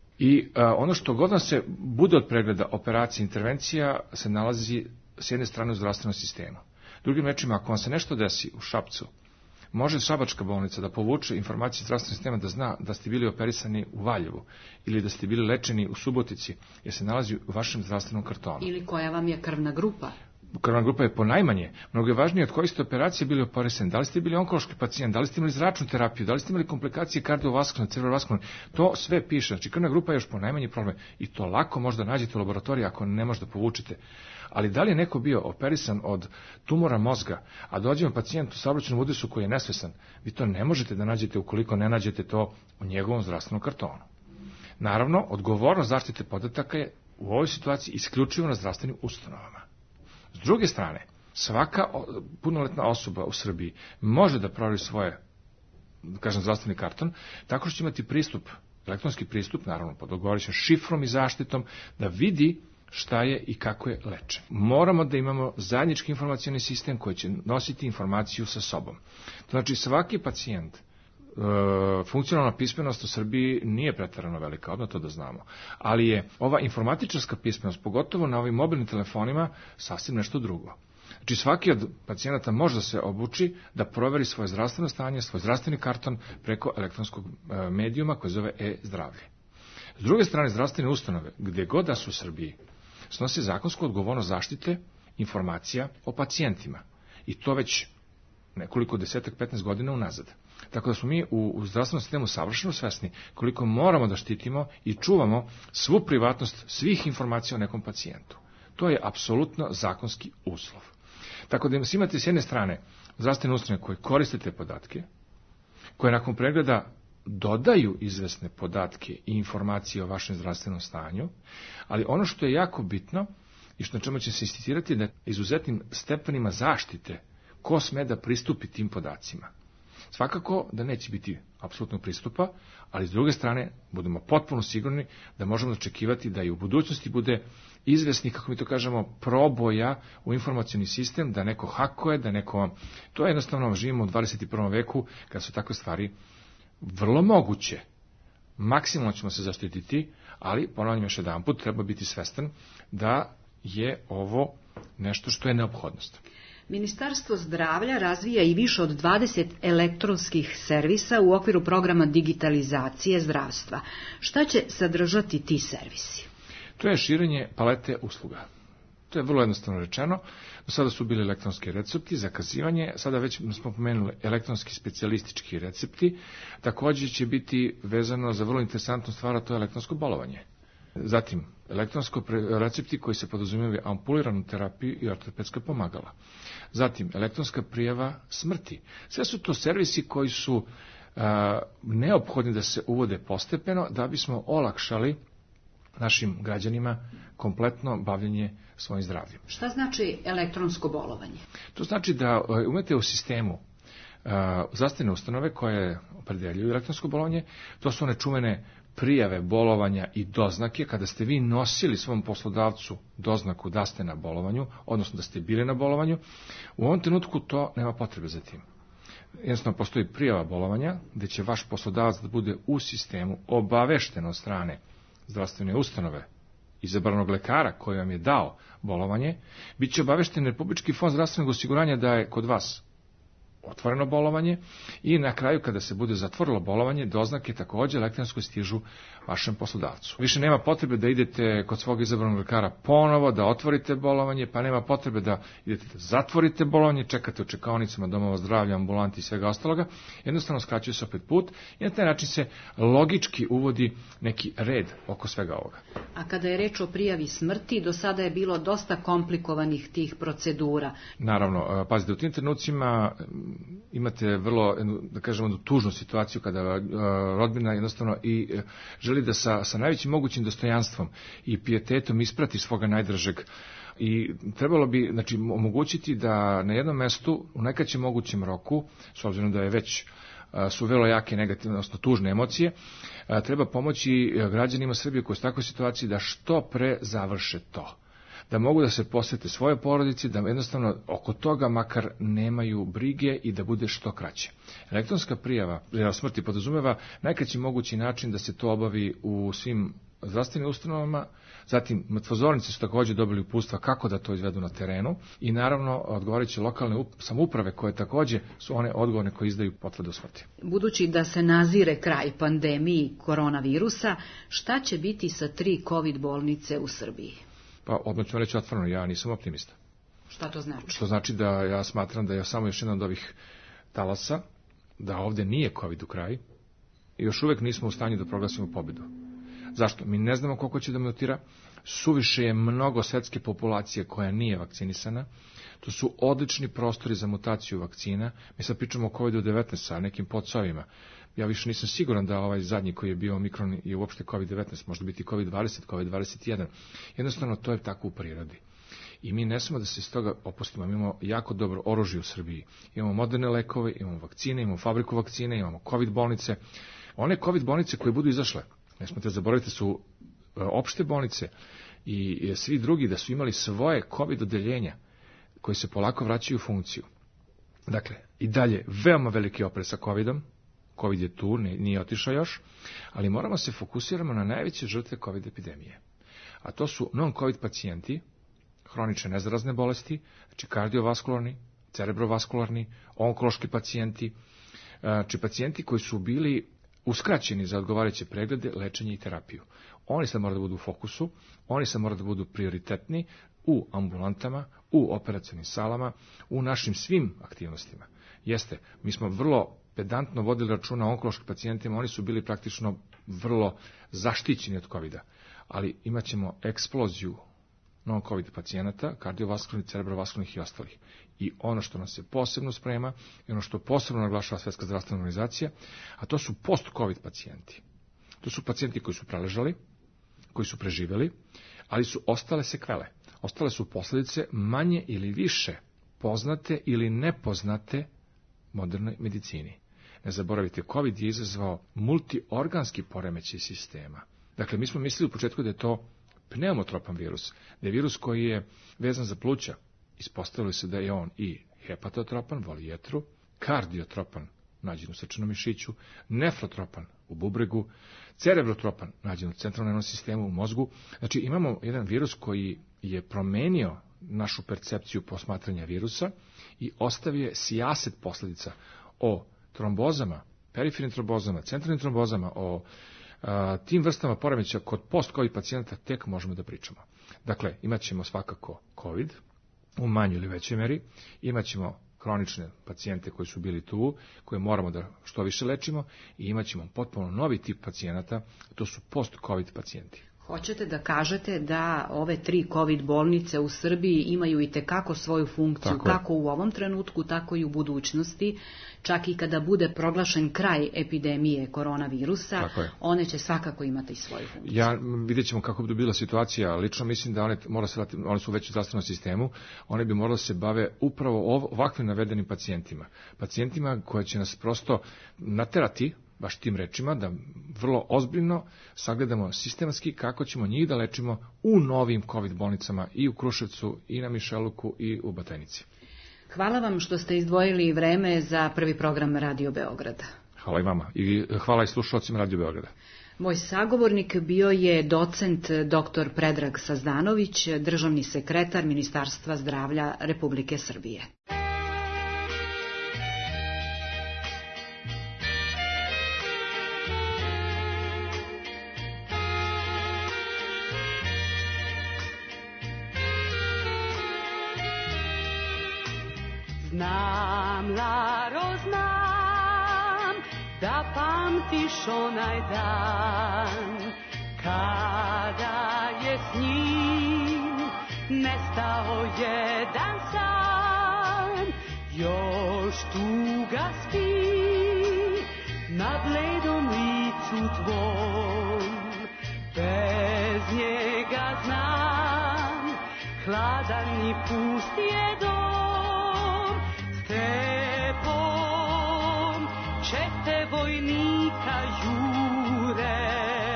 I uh, ono što god vam se bude od pregleda, operacija, intervencija, se nalazi s jedne strane u zdravstvenom sistemu. Drugim rečima, ako vam se nešto desi u Šapcu, može Šabačka bolnica da povuče informacije zdravstvenog sistema da zna da ste bili operisani u Valjevu ili da ste bili lečeni u Subotici, jer se nalazi u vašem zdravstvenom kartonu. Ili koja vam je krvna grupa. Krvna grupa je ponajmanje. Mnogo je važnije od koje ste operacije bili operisani. Da li ste bili onkološki pacijent, da li ste imali zračnu terapiju, da li ste imali komplikacije kardiovaskularne, cerebrovaskularne. To sve piše. Znači, krvna grupa je još ponajmanji problem. I to lako možda nađete u laboratoriji ako ne možete povučete. Ali da li je neko bio operisan od tumora mozga, a dođe vam pacijent u saobraćajnom udesu koji je nesvesan, vi to ne možete da nađete ukoliko ne nađete to u njegovom zdravstvenom kartonu. Naravno, odgovornost zaštite podataka je u ovoj situaciji isključivo na zdravstvenim ustanovama. S druge strane, svaka punoletna osoba u Srbiji može da proveri svoje, da kažem, zdravstveni karton, tako što će imati pristup, elektronski pristup, naravno pod odgovarajućom šifrom i zaštitom, da vidi šta je i kako je lečen. Moramo da imamo zajednički informacioni sistem koji će nositi informaciju sa sobom. To znači, svaki pacijent, e, funkcionalna pismenost u Srbiji nije preterano velika, odmah to da znamo, ali je ova informatičarska pismenost, pogotovo na ovim mobilnim telefonima, sasvim nešto drugo. Znači, svaki od pacijenata može da se obuči da proveri svoje zdravstveno stanje, svoj zdravstveni karton preko elektronskog medijuma koji zove e-zdravlje. S druge strane, zdravstvene ustanove, gde god da su u Srbiji, snosi zakonsku odgovornost zaštite informacija o pacijentima. I to već nekoliko desetak, petnaest godina unazad. Tako da smo mi u, u zdravstvenom sistemu savršeno svesni koliko moramo da štitimo i čuvamo svu privatnost svih informacija o nekom pacijentu. To je apsolutno zakonski uslov. Tako da imate s jedne strane zdravstvene ustanove koje koriste te podatke, koje nakon pregleda dodaju izvesne podatke i informacije o vašem zdravstvenom stanju, ali ono što je jako bitno i što na čemu će se insistirati da izuzetnim stepenima zaštite ko sme da pristupi tim podacima. Svakako da neće biti apsolutnog pristupa, ali s druge strane budemo potpuno sigurni da možemo očekivati da i u budućnosti bude izvesni, kako mi to kažemo, proboja u informacioni sistem, da neko hakuje, da neko... To je jednostavno, živimo u dvadeset i prvom veku, kad su takve stvari vrlo moguće. Maksimalno ćemo se zaštititi, ali, ponavljam još jedan put, treba biti svestan da je ovo nešto što je neophodnost. Ministarstvo zdravlja razvija i više od dvadeset elektronskih servisa u okviru programa digitalizacije zdravstva. Šta će sadržati ti servisi? To je širenje palete usluga. To je vrlo jednostavno rečeno. Do sada su bili elektronski recepti, zakazivanje, sada već smo pomenuli elektronski specijalistički recepti. Također će biti vezano za vrlo interesantnu stvar, a to je elektronsko bolovanje. Zatim, elektronsko recepti koji se podrazumijevaju ampuliranu terapiju i ortopedska pomagala. Zatim, elektronska prijava smrti. Sve su to servisi koji su a, neophodni da se uvode postepeno da bismo olakšali našim građanima kompletno bavljenje svojim zdravljem. Šta znači elektronsko bolovanje? To znači da imate u sistemu a, zdravstvene ustanove koje opredeljuju elektronsko bolovanje. To su one čuvene prijave bolovanja i doznake, kada ste vi nosili svom poslodavcu doznaku da ste na bolovanju, odnosno da ste bili na bolovanju, u ovom trenutku to nema potrebe za tim. Jednostavno postoji prijava bolovanja, gdje će vaš poslodavac da bude u sistemu obavešten od strane zdravstvene ustanove, izabranog lekara koji vam je dao bolovanje, bit će obavešten Republički fond zdravstvenog osiguranja da je kod vas otvoreno bolovanje i na kraju kada se bude zatvorilo bolovanje, doznake također elektronsko stižu vašem poslodavcu. Više nema potrebe da idete kod svog izabranog lekara ponovo, da otvorite bolovanje, pa nema potrebe da idete da zatvorite bolovanje, čekate u čekaonicama domova zdravlja, ambulanti i svega ostaloga. Jednostavno skraćuje se opet put i na taj način se logički uvodi neki red oko svega ovoga. A kada je reč o prijavi smrti, do sada je bilo dosta komplikovanih tih procedura. Naravno, pazite, u tim trenucima imate vrlo, da kažemo, tužnu situaciju kada rodbina jednostavno i želi da sa, sa najvećim mogućim dostojanstvom i pijetetom isprati svoga najdražeg. I trebalo bi, znači, omogućiti da na jednom mestu u najkraćem mogućem roku, s obzirom da je već su vrlo jake negativne, odnosno tužne emocije, treba pomoći građanima Srbije koji su u takvoj situaciji da što pre završe to. Da mogu da se posvete svoje porodici, da jednostavno oko toga makar nemaju brige i da bude što kraće. Elektronska prijava smrti podrazumeva najkraći mogući način da se to obavi u svim zdravstvenim ustanovama, zatim mrtvozornice su također dobili uputstva kako da to izvedu na terenu i naravno odgovarajuće lokalne samouprave koje također su one odgovorne koje izdaju potvrde o smrti. Budući da se nazire kraj pandemiji koronavirusa, šta će biti sa tri COVID bolnice u Srbiji? Pa odmah ću reći otvoreno, ja nisam optimista. Šta to znači? Što znači da ja smatram da je samo još jedan od ovih talasa, da ovdje nije COVID u kraju i još uvijek nismo u stanju da proglasimo pobedu. Zašto? Mi ne znamo koliko će da mutira, suviše je mnogo svetske populacije koja nije vakcinisana, to su odlični prostori za mutaciju vakcina, mi sad pričamo o kovidu devetnaest sa nekim podsovima. Ja više nisam siguran da ovaj zadnji koji je bio omikron je uopšte kovid devetnaest, možda biti kovid dvadeset, kovid dvadeset jedan. Jednostavno to je tako u prirodi. I mi ne smemo da se iz toga opustimo. Mi imamo jako dobro oružje u Srbiji. Imamo moderne lekove, imamo vakcine, imamo fabriku vakcine, imamo covid bolnice. One covid bolnice koje budu izašle, ne smete zaboraviti, su opšte bolnice i svi drugi da su imali svoje covid odeljenja koji se polako vraćaju u funkciju. Dakle, i dalje veoma veliki oprez sa covidom. Covid je tu, nije otišao još, ali moramo se fokusiramo na najveće žrtve covid epidemije. A to su non-covid pacijenti, hronične nezarazne bolesti, znači kardiovaskularni, cerebrovaskularni, onkološki pacijenti, znači pacijenti koji su bili uskraćeni za odgovarajuće preglede, lečenje i terapiju. Oni sad moraju da budu u fokusu, oni sad moraju da budu prioritetni u ambulantama, u operacionim salama, u našim svim aktivnostima. Jeste, mi smo vrlo pedantno vodili računa o onkološkim pacijentima, oni su bili praktično vrlo zaštićeni od covida, ali imat ćemo eksploziju non-COVID pacijenata, kardiovaskularnih, cerebrovaskularnih i ostalih. I ono što nas se posebno sprema i ono što posebno naglašava Svetska zdravstvena organizacija, a to su post-COVID pacijenti. To su pacijenti koji su preležali, koji su preživjeli, ali su ostale sekvele. Ostale su posljedice manje ili više poznate ili nepoznate modernoj medicini. Ne zaboravite, COVID je izazvao multiorganski poremećaj sistema. Dakle, mi smo mislili u početku da je to pneumotropan virus, da je virus koji je vezan za pluća. Ispostavilo se da je on i hepatotropan, voli jetru, kardiotropan, nađen u srčanom mišiću, nefrotropan u bubregu, cerebrotropan, nađen u centralnom nervnom sistemu, u mozgu. Znači, imamo jedan virus koji je promenio našu percepciju posmatranja virusa i ostavio sijaset posljedica o trombozama, perifernim trombozama, centralnim trombozama, o a, tim vrstama poremećaja kod post-COVID pacijenata tek možemo da pričamo. Dakle, imat ćemo svakako COVID u manjoj ili većoj meri, imat ćemo hronične pacijente koji su bili tu, koje moramo da što više lečimo, i imat ćemo potpuno novi tip pacijenata, to su post-COVID pacijenti. Hoćete da kažete da ove tri COVID bolnice u Srbiji imaju i tekako svoju funkciju, tako kako u ovom trenutku, tako i u budućnosti, čak i kada bude proglašen kraj epidemije koronavirusa, one će svakako imati svoju funkciju. Ja vidjet ćemo kako bi bila situacija, lično mislim da one, mora se, one su već u zdravstvenom sistemu, one bi morale se bave upravo ovakvim navedenim pacijentima. Pacijentima koje će nas prosto naterati, baš tim rečima, da vrlo ozbiljno sagledamo sistematski kako ćemo njih da lečimo u novim COVID bolnicama i u Kruševcu, i na Mišeluku, i u Batajnici. Hvala vam što ste izdvojili vreme za prvi program Radio Beograda. Hvala i vama. I hvala i slušalcima Radio Beograda. Moj sagovornik bio je docent doktor Predrag Sazdanović, državni sekretar Ministarstva zdravlja Republike Srbije. Znam, Laro, znam, da pamtiš onaj dan, kada je s njim nestao jedan san. Još tuga spi na bledom licu tvom, bez njega znam, hladan i pust je dom. Stepom čete vojnika jure,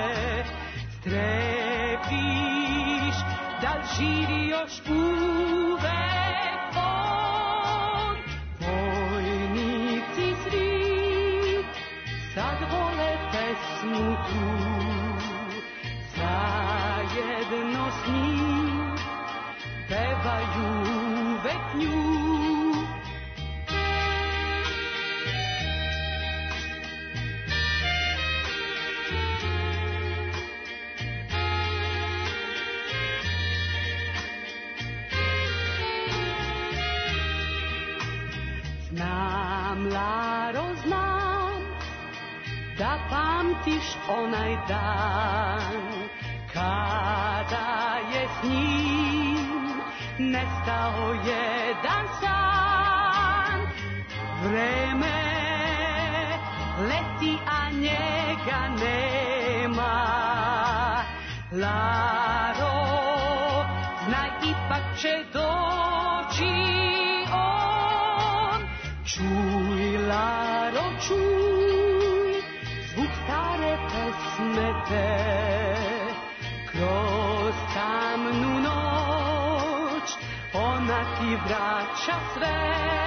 strepiš da živi još uvek on. Vojnici svi sad vole pesmu tu, zajedno s njim pevaju uvek nju. Znam, Laro, znam, da pamtiš onaj dan, kada je s njim nestao jedan san. Vreme leti, a njega nema. Laro, znaj, ipak će doći on. Čuj, Laro, čuj, zvuk stare pesme te, kroz tamnu noć ona ti vraća sve.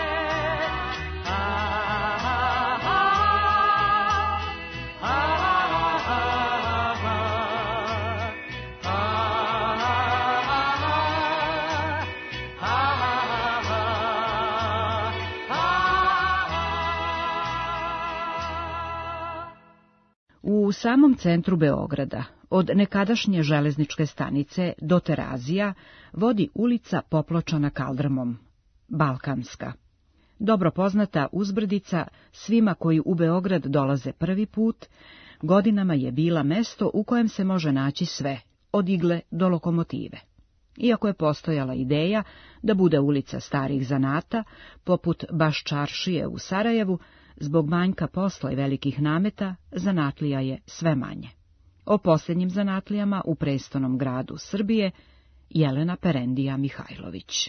U samom centru Beograda, od nekadašnje železničke stanice do Terazija, vodi ulica popločana kaldrmom, Balkanska. Dobro poznata uzbrdica svima koji u Beograd dolaze prvi put, godinama je bila mesto u kojem se može naći sve, od igle do lokomotive. Iako je postojala ideja da bude ulica starih zanata, poput Baščaršije u Sarajevu, zbog manjka posla i velikih nameta, zanatlija je sve manje. O posljednjim zanatlijama u prestolnom gradu Srbije Jelena Perendija Mihajlović.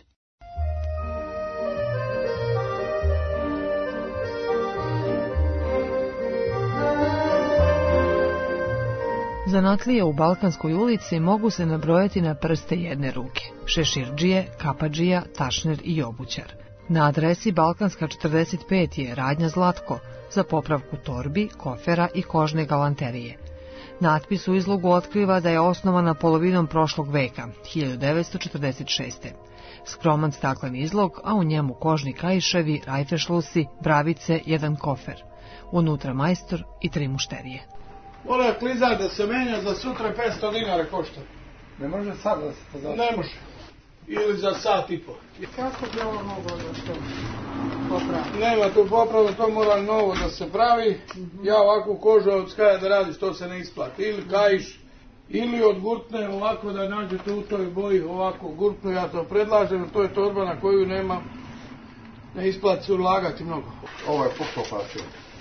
Zanatlije u Balkanskoj ulici mogu se nabrojati na prste jedne ruke. Šeširdžije, kapadžija, tašner i obućar. Na adresi Balkanska četrdeset pet je radnja Zlatko za popravku torbi, kofera i kožne galanterije. Natpis u izlogu otkriva da je osnovana polovinom prošlog veka, hiljadu devetsto četrdeset šeste. Skroman staklen izlog, a u njemu kožni kaiševi, rajfešlusi, bravice, jedan kofer. Unutra majstor i tri mušterije. Mora klizar da se menja za sutra petsto dinara košta. Ne može sad da se to zato? Ne može. Ili za sat i po. Kako bi ovo moglo da se popravi? Nema tu poprava, to mora novo da se pravi. Mm-hmm. Ja ovakvu kožu od skaja da radiš, to se ne isplati. Ili kajiš, ili od gurtne ovako da nađete u toj boji ovako gurtnu, ja to predlažem, to je torba na koju nema, ne isplati se ulagati mnogo. Ovo je puklo plaćeno.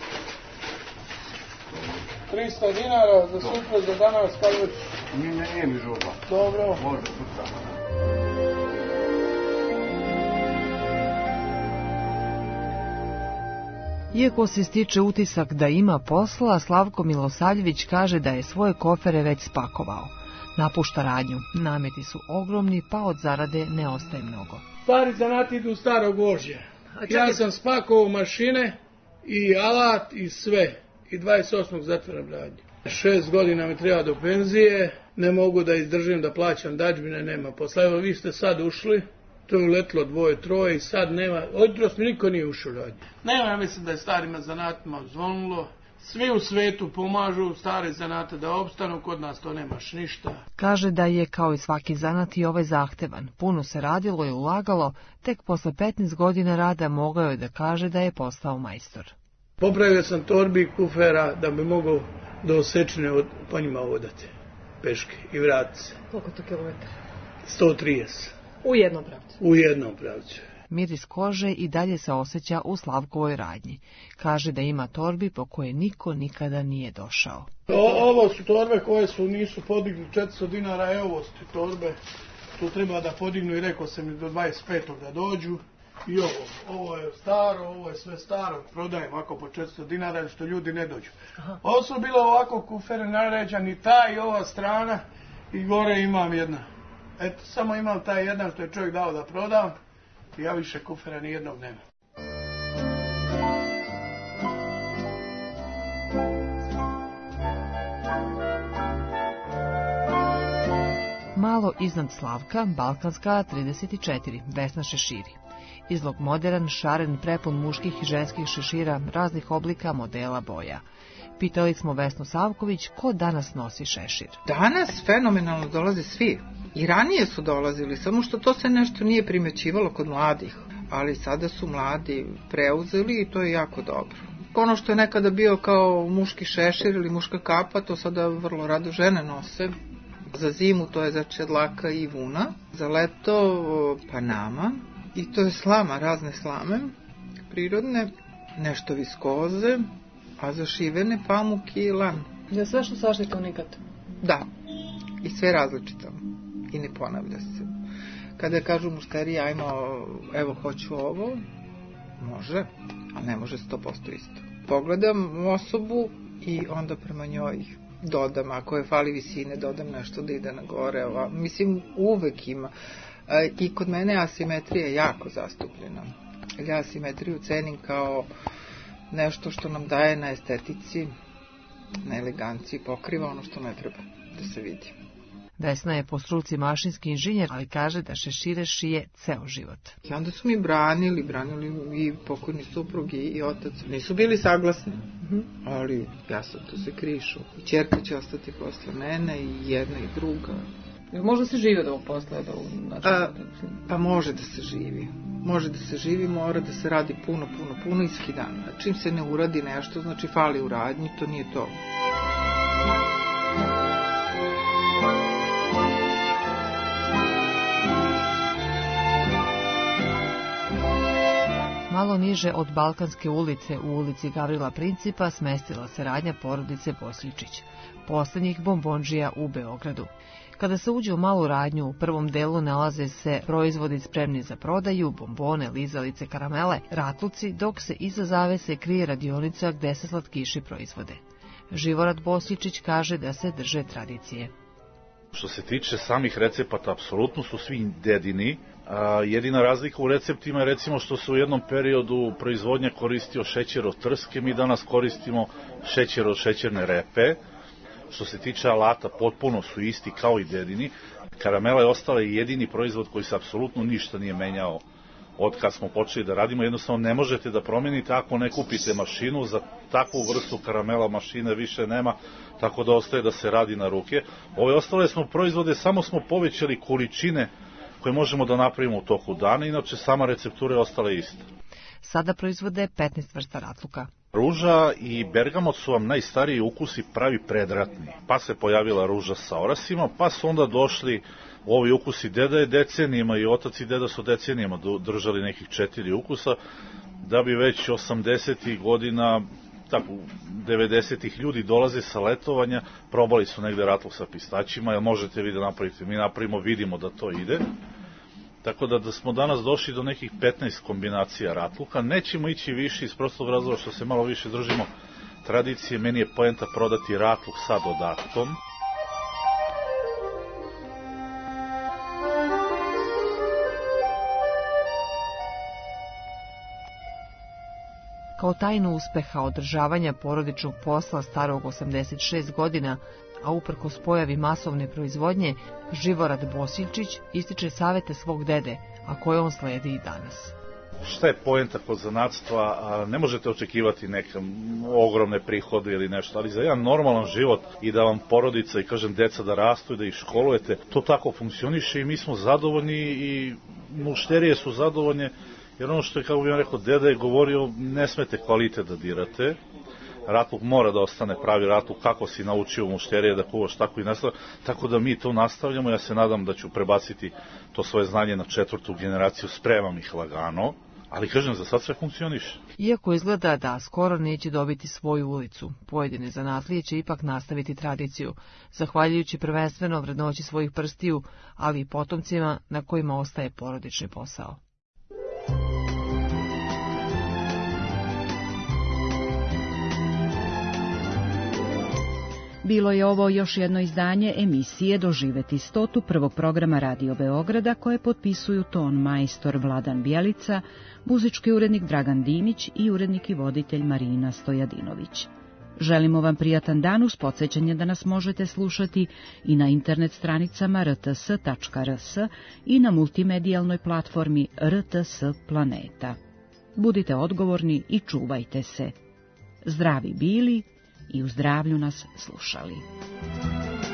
trista dinara za sutra, za danas, kad već... Mi ne nije mi žuba. Dobro. Može sutra. Iako se stiče utisak da ima posla, Slavko Milosavljević kaže da je svoje kofere već spakovao. Napušta radnju, nameti su ogromni, pa od zarade ne ostaje mnogo. Stari zanati idu u staro gvožđe. Ja sam spakovao mašine i alat i sve. I dvadeset osmog zatvaram radnju. Šest godina mi treba do penzije, ne mogu da izdržim da plaćam dađbine, nema posla. Evo vi ste sad ušli, to je uletlo dvoje, troje i sad nema, odros mi niko nije ušao radnju. Nema, ja mislim da je starima zanatima zvonilo, svi u svetu pomažu stare zanate da opstanu, kod nas to nemaš ništa. Kaže da je kao i svaki zanat i ovaj zahtevan, puno se radilo i ulagalo, tek posle petnaest godina rada mogao je da kaže da je postao majstor. Popravio sam torbi i kufera da bi mogao do Osečine od, po njima odati peške i vratiti se. Koliko to kilometara? sto trideset. U jednom pravcu? U jednom pravcu. Miris kože i dalje se osjeća u Slavkovoj radnji. Kaže da ima torbi po koje niko nikada nije došao. O, ovo su torbe koje su nisu podigli četiristo dinara, evo ovo su torbe. Tu treba da podignu i rekao sam mi do dvadeset petog da dođu. I ovo, ovo je staro, ovo je sve staro, prodajem ovako po četiristo dinara, što ljudi ne dođu. Aha. Ovo su bilo ovako kufere naređani, ta i ova strana, i gore imam jedna. Eto, samo imam taj jedan što je čovjek dao da prodam, i ja više kufera ni jednog nema. Malo iznad Slavka, Balkanska trideset četiri, Vesna Šeširi. Izlog modern, šaren, prepun muških i ženskih šešira, raznih oblika, modela, boja. Pitali smo Vesnu Savković ko danas nosi šešir. Danas fenomenalno dolaze svi. I ranije su dolazili, samo što to se nešto nije primećivalo kod mladih. Ali sada su mladi preuzeli i to je jako dobro. Ono što je nekada bio kao muški šešir ili muška kapa, to sada vrlo rado žene nose. Za zimu to je za čedlaka i vuna, za leto panama. I to je slama, razne slame, prirodne, nešto viskoze, a za šivene pamuk i lan. Da sve što sašite unikat? Da, i sve različito. I ne ponavlja se. Kada kažu mušteriji, ajmo, evo hoću ovo, može, ali ne može sto posto isto. Pogledam osobu i onda prema njoj dodam, ako je fali visine, dodam nešto da ide na gore. Ova. Mislim, uvek ima. I kod mene asimetrija je jako zastupljena. Ja asimetriju cenim kao nešto što nam daje na estetici, na eleganciji, pokriva ono što ne treba da se vidi. Vesna je po struci mašinski inženjer, ali kaže da šešire šije ceo život. I onda su mi branili, branili i pokojni suprug i, i otac. Nisu bili saglasni, mm-hmm. ali ja sam to se krišu. I ćerka će ostati posle mene i jedna i druga. Može se živi od ovog posla? Da ovog, znači, A, pa može da se živi. Može da se živi, mora da se radi puno, puno, puno iski dan. Čim se ne uradi nešto, znači fali u radnji, to nije to. Malo niže od Balkanske ulice, u ulici Gavrila Principa, smestila se radnja porodice Bosiljčić, poslednjih bombondžija u Beogradu. Kada se uđe u malu radnju, u prvom delu nalaze se proizvodi spremni za prodaju, bombone, lizalice, karamele, ratluci, dok se iza zavese krije radionica gde se slatkiši proizvode. Živorad Bosiljčić kaže da se drže tradicije. Što se tiče samih recepata, apsolutno su svi dedini. A, jedina razlika u receptima je recimo što se u jednom periodu proizvodnja koristio šećer od trske, mi danas koristimo šećer od šećerne repe. Što se tiče alata, potpuno su isti kao i dedini. Karamela je ostala jedini proizvod koji se apsolutno ništa nije menjao od kad smo počeli da radimo. Jednostavno ne možete da promenite ako ne kupite mašinu, za takvu vrstu karamela mašine više nema, tako da ostaje da se radi na ruke. Ove ostale smo proizvode, samo smo povećali količine koje možemo da napravimo u toku dana, inače sama receptura je ostala ista. Sada proizvode petnaest vrsta ratluka. Ruža i bergamot su vam najstariji ukusi pravi predratni, pa se pojavila ruža sa orasima, pa su onda došli ovi ukusi. Deda je decenijima i otac i deda su decenijima držali nekih četiri ukusa, da bi već osamdesetih godina, tako devedesetih ljudi dolaze sa letovanja, probali su negde ratluk sa pistaćima, jel možete vi da napravite, mi napravimo, vidimo da to ide. Tako da, da smo danas došli do nekih petnaest kombinacija ratluka. Nećemo ići više iz prostog razloga što se malo više držimo tradicije. Meni je poenta prodati ratluk sa dodatkom. Kao tajnu uspeha održavanja porodičnog posla starog osamdeset šest godina, a uprkos pojavi masovne proizvodnje, Živorad Bosiljčić ističe savete svog dede, a koje on sledi i danas. Šta je poenta kod zanatstva? Ne možete očekivati neke ogromne prihode ili nešto, ali za jedan normalan život i da vam porodica i kažem deca da rastu i da ih školujete, to tako funkcioniše i mi smo zadovoljni i mušterije su zadovoljne, jer ono što je, kako bih vam rekao, deda je govorio, ne smete kvalitet da dirate. Ratluk mora da ostane pravi ratluk, kako si naučio mušterije da kuvaš, tako i nastavlja. Tako da mi to nastavljamo, ja se nadam da ću prebaciti to svoje znanje na četvrtu generaciju, spremam ih lagano, ali kažem, za sad sve funkcioniše. Iako izgleda da skoro neće dobiti svoju ulicu, pojedine zanatlije će ipak nastaviti tradiciju, zahvaljujući prvenstveno vrednoći svojih prstiju, ali i potomcima na kojima ostaje porodični posao. Bilo je ovo još jedno izdanje emisije Doživeti stotu prvog programa Radio Beograda koje potpisuju ton majstor Vladan Bjelica, muzički urednik Dragan Dimić i urednik i voditelj Marina Stojadinović. Želimo vam prijatan dan uz podsjećanje da nas možete slušati i na internet stranicama r t s tačka r s i na multimedijalnoj platformi R T S Planeta. Budite odgovorni i čuvajte se. Zdravi bili i u zdravlju nas slušali.